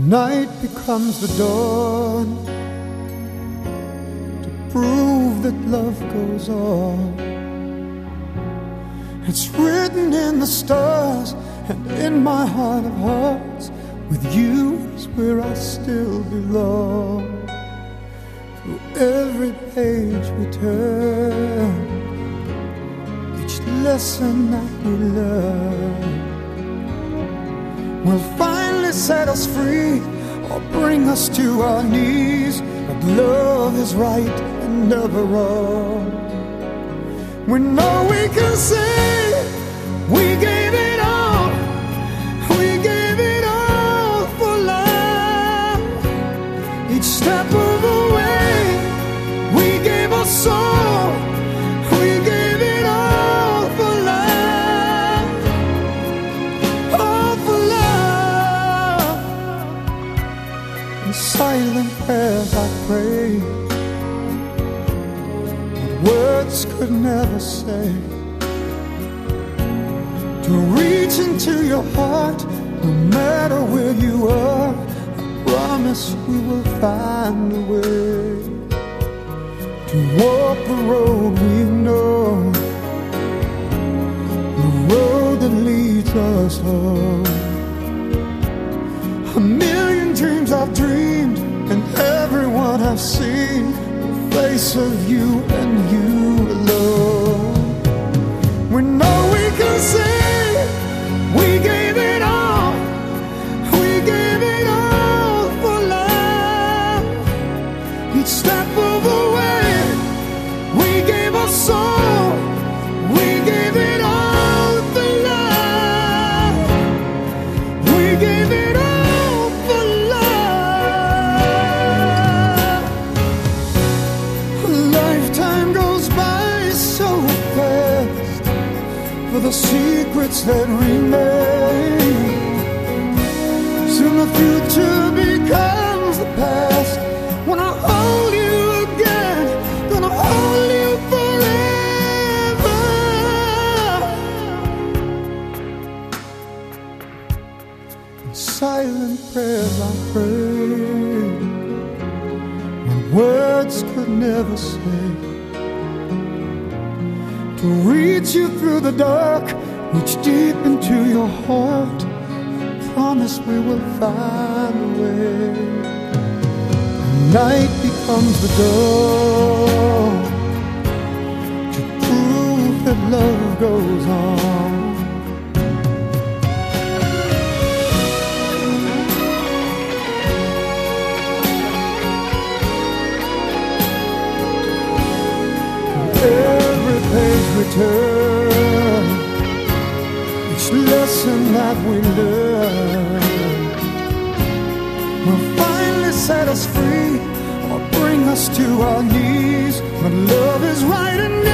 Night becomes the dawn to prove that love goes on. It's written in the stars and in my heart of hearts, with you is where I still belong. Through every page we turn, each lesson that we learn will finally set us free or bring us to our knees. But love is right and never wrong. We know we can say we gave it all. We gave it all for love. Each step of the way we gave our soul. We gave it all for love. All for love. In silent prayers I pray, words could never say, to reach into your heart, no matter where you are. I promise we will find a way to walk the road we know, the road that leads us home. A million dreams I've dreamed, and everyone I've seen, face of you and you alone. We know we can say we gave it all. We gave it all for love. Each step of the way we gave our soul. We gave it all for love. We gave it all for love. Lifetime goes by so fast for the secrets that remain. Soon the future becomes the past. When I hold you again, gonna hold you forever. In silent prayers I pray, when words could never say, to reach you through the dark, reach deep into your heart. I promise we will find a way. And night becomes the dawn to prove that love goes on. Every page we turn, each lesson that we learn will finally set us free or bring us to our knees. But love is right and